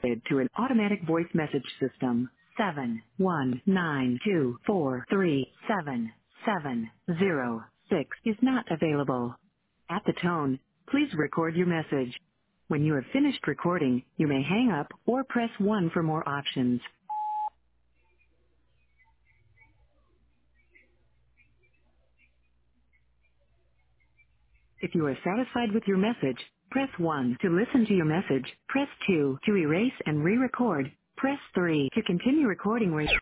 to an automatic voice message system. 71924377706 is not available. At the tone, please record your message. When you have finished recording, you may hang up or press 1 for more options. If you are satisfied with your message, press 1 to listen to your message. Press 2 to erase and re-record. Press 3 to continue recording.